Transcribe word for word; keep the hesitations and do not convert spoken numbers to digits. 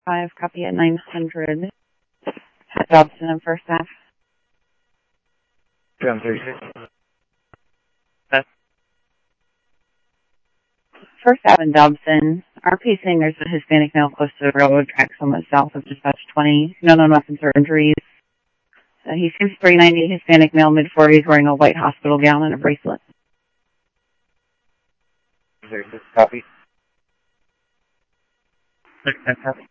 five, copy at nine hundred. At Dobson and First Ave. John thirty-six. First Ave and Dobson. R P saying there's a Hispanic male close to the railroad tracks somewhat south of dispatch twenty. No known weapons or injuries. Uh, he seems three ninety, Hispanic male, mid forties, wearing a white hospital gown and a bracelet. thirty-six, copy. Six, ten, copy.